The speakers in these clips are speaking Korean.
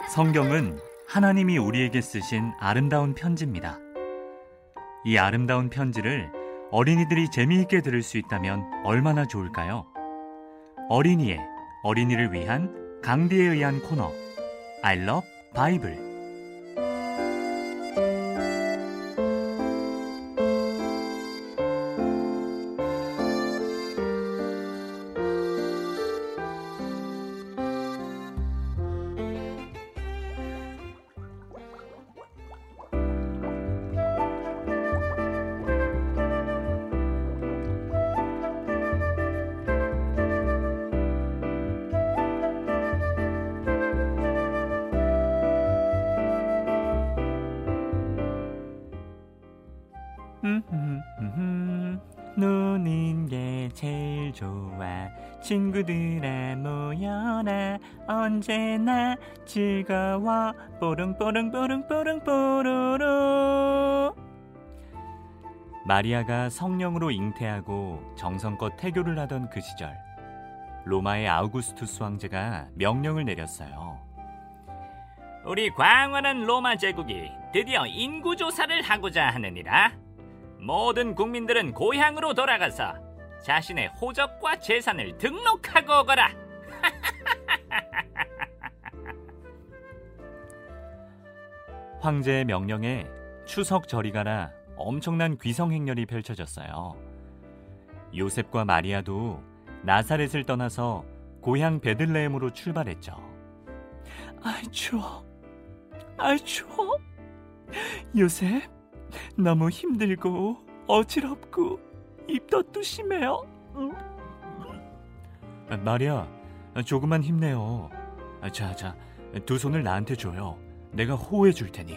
성경은 하나님이 우리에게 쓰신 아름다운 편지입니다. 이 아름다운 편지를 어린이들이 재미있게 들을 수 있다면 얼마나 좋을까요? 어린이를 위한 강디에 의한 코너 I love Bible. 노는 게 제일 좋아. 친구들아 모여라. 언제나 즐거워. 뽀릉뽀릉뽀릉뽀릉뽀로로. 마리아가 성령으로 잉태하고 정성껏 태교를 하던 그 시절, 로마의 아우구스투스 황제가 명령을 내렸어요. 우리 광활한 로마 제국이 드디어 인구조사를 하고자 하느니라. 모든 국민들은 고향으로 돌아가서 자신의 호적과 재산을 등록하고 오거라. 황제의 명령에 추석 절이가라 엄청난 귀성 행렬이 펼쳐졌어요. 요셉과 마리아도 나사렛을 떠나서 고향 베들레헴으로 출발했죠. 아이 추워. 요셉, 너무 힘들고 어지럽고 입덧도 심해요. 마리아, 조금만 힘내요. 자, 두 손을 나한테 줘요. 내가 호호해 줄 테니.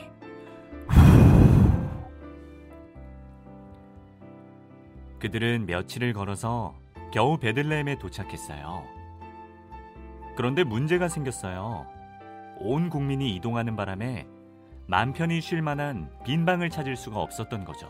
그들은 며칠을 걸어서 겨우 베들레헴에 도착했어요. 그런데 문제가 생겼어요. 온 국민이 이동하는 바람에 맘 편히 쉴 만한 빈 방을 찾을 수가 없었던 거죠.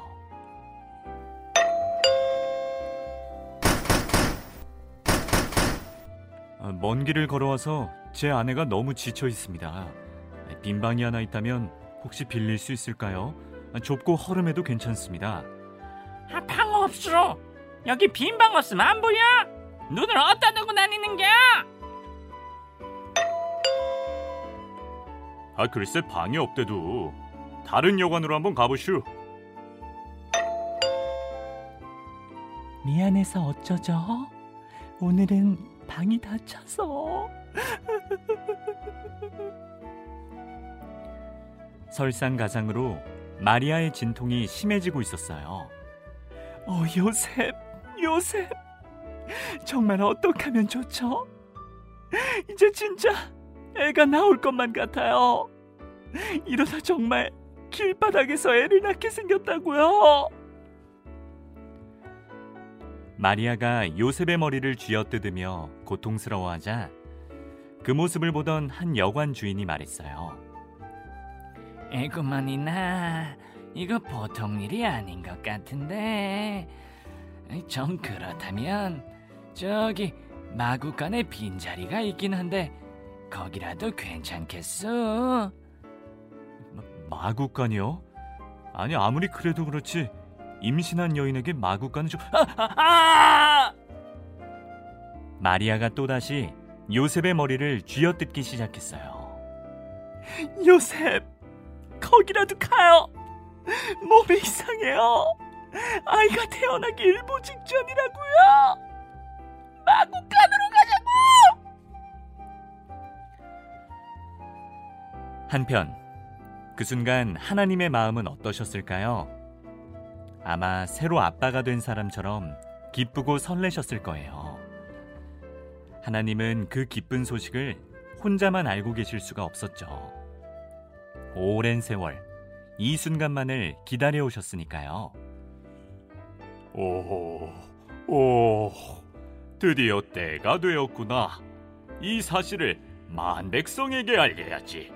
먼 길을 걸어와서 제 아내가 너무 지쳐 있습니다. 빈 방이 하나 있다면 혹시 빌릴 수 있을까요? 좁고 허름해도 괜찮습니다. 방 없어. 여기 빈 방 없으면 안 보여? 눈을 어디다 두고 다니는겨? 글쎄 방이 없대도 다른 여관으로 한번 가보슈. 미안해서 어쩌죠? 오늘은 방이 다 차서. 설상가상으로 마리아의 진통이 심해지고 있었어요. 요셉, 정말 어떡하면 좋죠? 이제 진짜 애가 나올 것만 같아요. 이러다 정말 길바닥에서 애를 낳게 생겼다고요. 마리아가 요셉의 머리를 쥐어뜯으며 고통스러워하자 그 모습을 보던 한 여관 주인이 말했어요. 에구머니나, 이거 보통 일이 아닌 것 같은데. 좀 그렇다면 저기 마구간에 빈자리가 있긴 한데 거기라도 괜찮겠어? 마구간이요? 아니 아무리 그래도 그렇지 임신한 여인에게 마구간은 좀... 마리아가 또다시 요셉의 머리를 쥐어뜯기 시작했어요. 요셉, 거기라도 가요. 몸이 이상해요. 아이가 태어나기 일보 직전이라고요. 마구간으로 가자고. 한편 그 순간 하나님의 마음은 어떠셨을까요? 아마 새로 아빠가 된 사람처럼 기쁘고 설레셨을 거예요. 하나님은 그 기쁜 소식을 혼자만 알고 계실 수가 없었죠. 오랜 세월 이 순간만을 기다려 오셨으니까요. 드디어 때가 되었구나. 이 사실을 만백성에게 알려야지.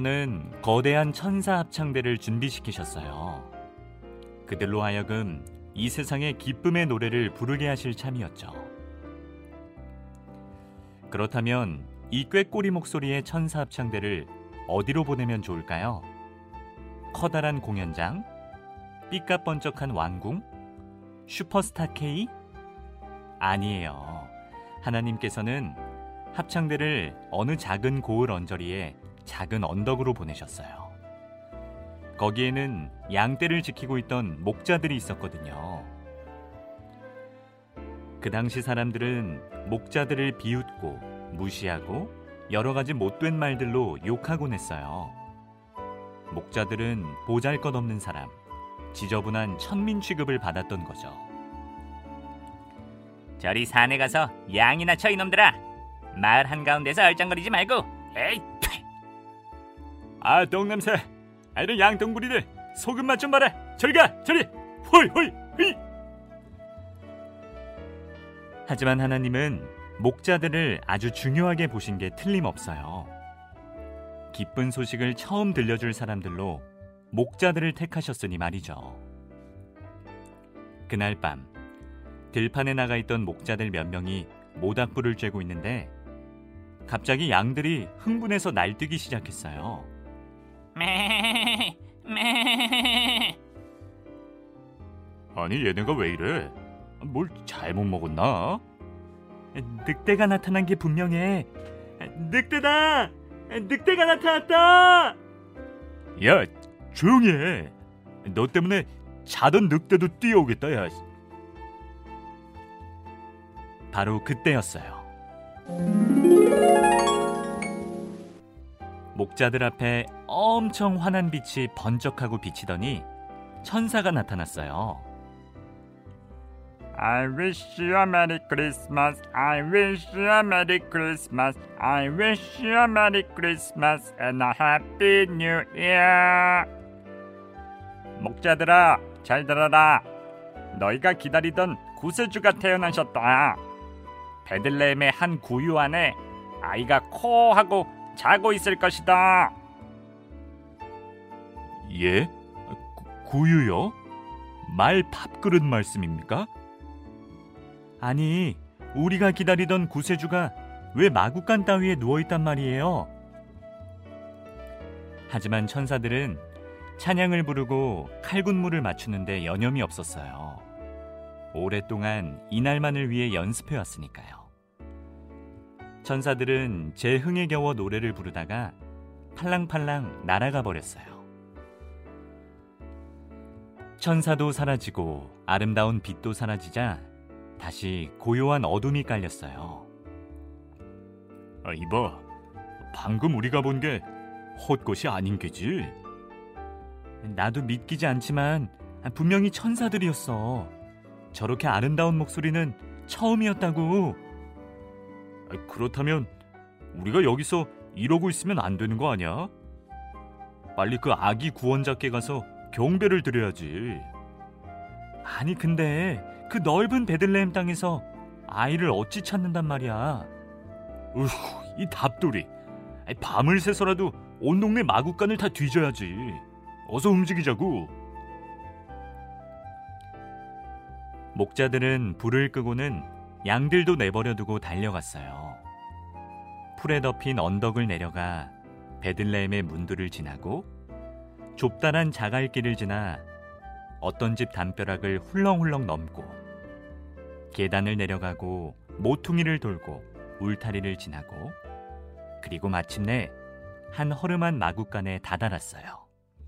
하나님께서는 거대한 천사 합창대를 준비시키셨어요. 그들로 하여금 이 세상에 기쁨의 노래를 부르게 하실 참이었죠. 그렇다면 이 꾀꼬리 목소리의 천사 합창대를 어디로 보내면 좋을까요? 커다란 공연장? 삐까번쩍한 왕궁? 슈퍼스타 K? 아니에요. 하나님께서는 합창대를 어느 작은 고을 언저리에 작은 언덕으로 보내셨어요. 거기에는 양떼를 지키고 있던 목자들이 있었거든요. 그 당시 사람들은 목자들을 비웃고 무시하고 여러 가지 못된 말들로 욕하곤 했어요. 목자들은 보잘것없는 사람, 지저분한 천민 취급을 받았던 거죠. 저리 산에 가서 양이나 쳐 이놈들아. 마을 한가운데서 얼쩡거리지 말고. 에이, 아, 똥냄새. 이런 양동구리들 소금 맛 좀 봐라. 저리 가, 저리. 홀홀 휘. 하지만 하나님은 목자들을 아주 중요하게 보신 게 틀림없어요. 기쁜 소식을 처음 들려줄 사람들로 목자들을 택하셨으니 말이죠. 그날 밤 들판에 나가 있던 목자들 몇 명이 모닥불을 쬐고 있는데 갑자기 양들이 흥분해서 날뛰기 시작했어요. 매. 아니, 얘네가 왜 이래? 뭘 잘못 먹었나? 늑대가 나타난 게 분명해. 늑대다! 늑대가 나타났다! 야, 조용히 해. 너 때문에 자던 늑대도 뛰어오겠다. 야. 바로 그때였어요. 목자들 앞에 엄청 환한 빛이 번쩍하고 비치더니 천사가 나타났어요. I wish you a Merry Christmas. I wish you a Merry Christmas. I wish you a Merry Christmas and a Happy New Year. 목자들아, 잘 들어라. 너희가 기다리던 구세주가 태어나셨다. 베들레헴의 한 구유 안에 아이가 코 하고 자고 있을 것이다. 예? 구유요? 말 밥그릇 말씀입니까? 아니, 우리가 기다리던 구세주가 왜 마구간 따위에 누워있단 말이에요? 하지만 천사들은 찬양을 부르고 칼군무를 맞추는데 여념이 없었어요. 오랫동안 이날만을 위해 연습해왔으니까요. 천사들은 제 흥에 겨워 노래를 부르다가 팔랑팔랑 날아가 버렸어요. 천사도 사라지고 아름다운 빛도 사라지자 다시 고요한 어둠이 깔렸어요. 이봐, 방금 우리가 본 게 헛것이 아닌 게지? 나도 믿기지 않지만 분명히 천사들이었어. 저렇게 아름다운 목소리는 처음이었다고. 그렇다면 우리가 여기서 이러고 있으면 안 되는 거 아니야? 빨리 그 아기 구원자께 가서 경배를 드려야지. 아니, 근데 그 넓은 베들레헴 땅에서 아이를 어찌 찾는단 말이야? 이 답돌이. 밤을 새서라도 온 동네 마구간을 다 뒤져야지. 어서 움직이자고. 목자들은 불을 끄고는 양들도 내버려두고 달려갔어요. 풀에 덮인 언덕을 내려가 베들레헴의 문들을 지나고 좁다란 자갈길을 지나 어떤 집 담벼락을 훌렁훌렁 넘고 계단을 내려가고 모퉁이를 돌고 울타리를 지나고 그리고 마침내 한 허름한 마구간에 다다랐어요.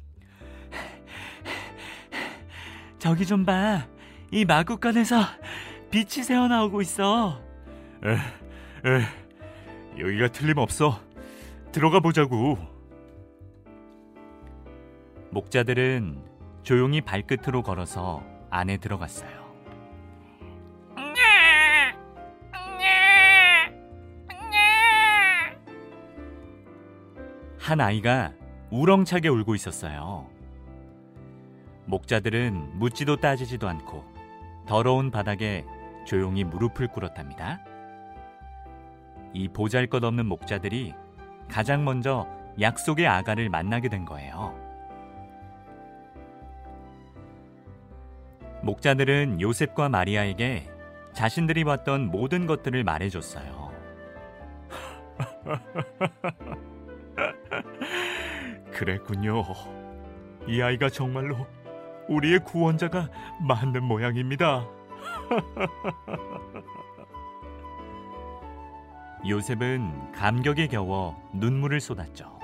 저기 좀 봐. 이 마구간에서 빛이 새어나오고 있어. 여기가 틀림없어. 들어가 보자고. 목자들은 조용히 발끝으로 걸어서 안에 들어갔어요. 한 아이가 우렁차게 울고 있었어요. 목자들은 묻지도 따지지도 않고 더러운 바닥에 조용히 무릎을 꿇었답니다. 이 보잘것없는 목자들이 가장 먼저 약속의 아가를 만나게 된 거예요. 목자들은 요셉과 마리아에게 자신들이 봤던 모든 것들을 말해줬어요. 그랬군요. 이 아이가 정말로 우리의 구원자가 맞는 모양입니다. 요셉은 감격에 겨워 눈물을 쏟았죠.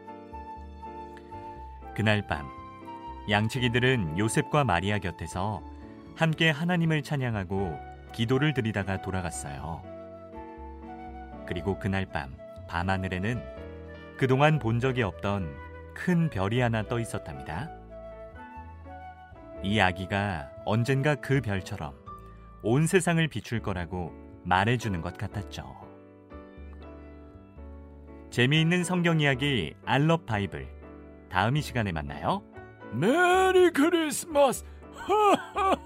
그날 밤 양치기들은 요셉과 마리아 곁에서 함께 하나님을 찬양하고 기도를 드리다가 돌아갔어요. 그리고 그날 밤 밤하늘에는 그동안 본 적이 없던 큰 별이 하나 떠 있었답니다. 이 아기가 언젠가 그 별처럼 온 세상을 비출 거라고 말해주는 것 같았죠. 재미있는 성경 이야기 알럽 바이블, 다음 이 시간에 만나요. 메리 크리스마스!